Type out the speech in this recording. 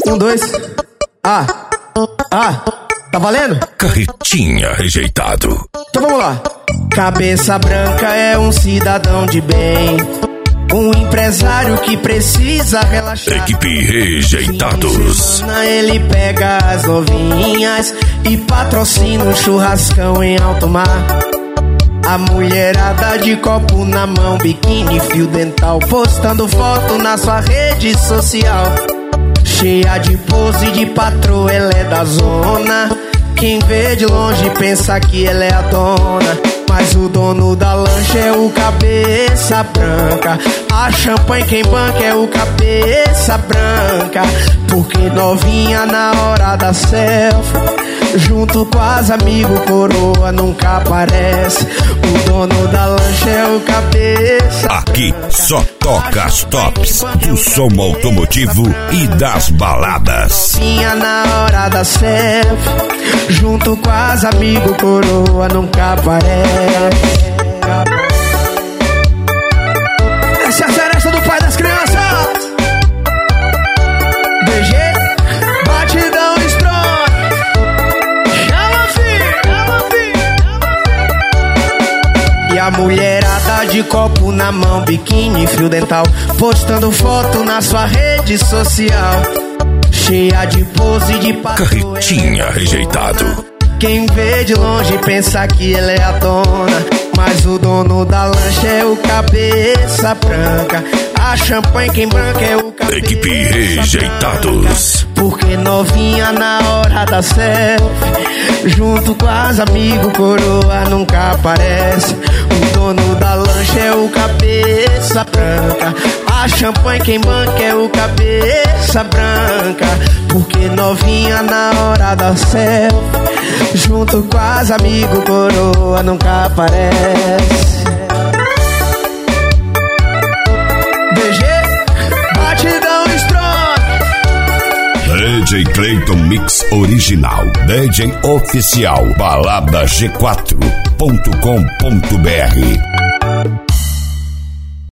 1, 2. Tá valendo? Carretinha rejeitado. Então vamos lá. Cabeça branca é um cidadão de bem, um empresário que precisa relaxar. Equipe Rejeitados. Ele pega as novinhas e patrocina um churrascão em alto mar. A mulherada de copo na mão, biquíni, fio dental, postando foto na sua rede social. Cheia de pose de patroa, ela é da zona. Quem vê de longe pensa que ela é a dona, mas o dono da lancha é o cabeça branca. A champanhe quem banca é o cabeça branca. Porque novinha na hora da selfie, junto com as amigos, coroa nunca aparece. O dono da lancha é o cabeça. Aqui só toca as tops do som automotivo e das baladas. Novinha na hora da selfie, junto com as amigos, coroa nunca aparece. Essa é a seresta do pai das crianças. BG, batidão strong. Chama, filho. E a mulherada de copo na mão, biquíni, fio dental, postando foto na sua rede social. Cheia de pose de patroa. Carretinha rejeitado. Quem vê de longe pensa que ela é a dona, mas o dono da lancha é o cabeça branca. A champanhe quem branca é o cabeça. Equipe Rejeitados. Porque novinha na hora da selfie, junto com as amigos, coroa nunca aparece. O dono da lancha é o cabeça branca. A champanhe quem banca é o cabeça branca. Porque novinha na hora da selfie, junto com as amigos, coroa nunca aparece. BG, batidão strong. DJ Clayton Mix Original. DJ Oficial. Balada G4.com.br.